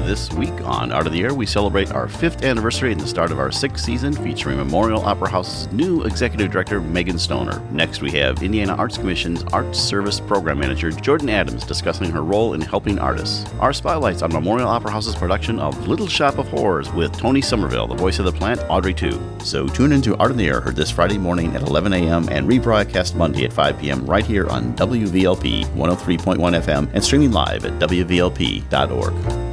This week on Art of the Air, we celebrate our 5th anniversary and the start of our 6th season, featuring Memorial Opera House's new executive director, Megan Stoner. Next, we have Indiana Arts Commission's Arts Service Program Manager, Jordan Adams, discussing her role in helping artists. Our spotlights on Memorial Opera House's production of Little Shop of Horrors with Tony Somerville, the voice of the plant, Audrey 2. So tune into Art of the Air, heard this Friday morning at 11 a.m. and rebroadcast Monday at 5 p.m. right here on WVLP 103.1 FM and streaming live at WVLP.org.